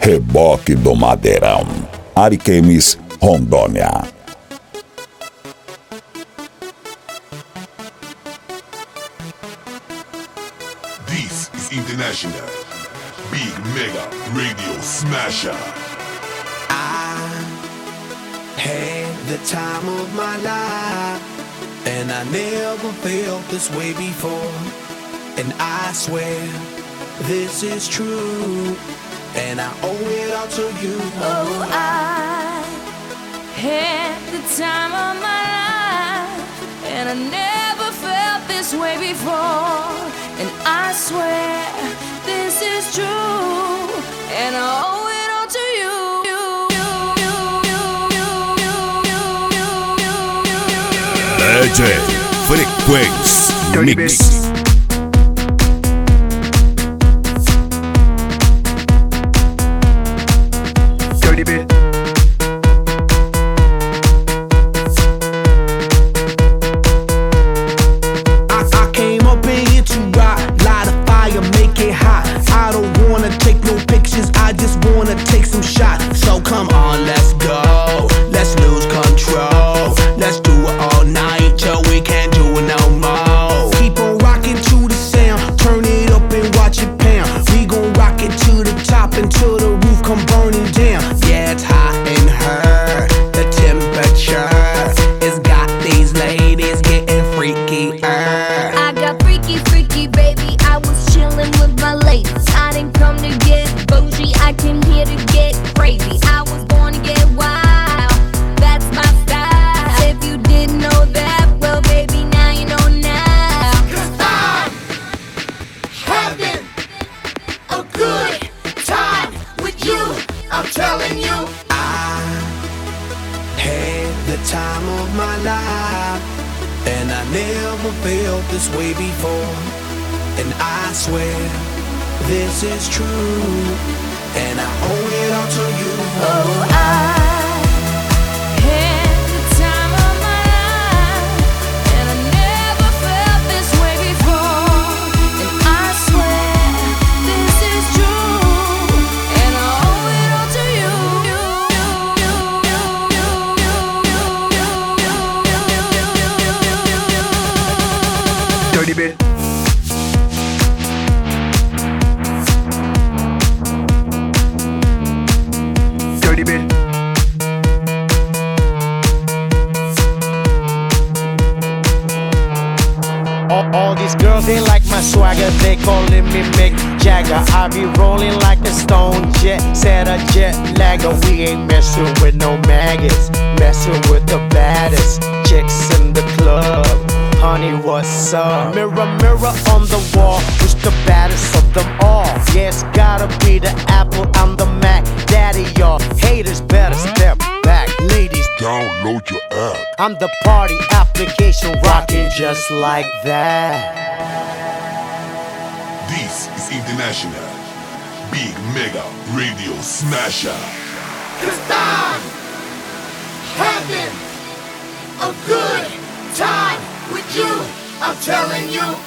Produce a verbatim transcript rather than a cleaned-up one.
Reboque do Madeirão, Ariquemes, Rondônia. This is International Big Mega Radio Smasher. I had the time of my life, and I never felt this way before. And I swear this is true, and I owe it all to you. Oh, I had the time of my life, and I never felt this way before. And I swear this is true, and I owe it all to you. Legend Frequency Mix. This is true, and I owe it all to you. Oh, I had the time of my life, and I never felt this way before. And I swear this is true, and I owe it all to you. Dirty bit. They like my swagger, they calling me Mick Jagger. I be rolling like a stone jet, set a jet lagger. We ain't messing with no maggots, messing with the baddest chicks in the club. Honey, what's up? Mirror, mirror on the wall, who's the baddest of them all? Yeah, it's gotta be the Apple, I'm the Mac. Daddy, y'all haters better step back. Ladies, download your app. I'm the party application, rocking just like that. This is International Big Mega Radio Smasher. Cause I'm having a good time with you, I'm telling you.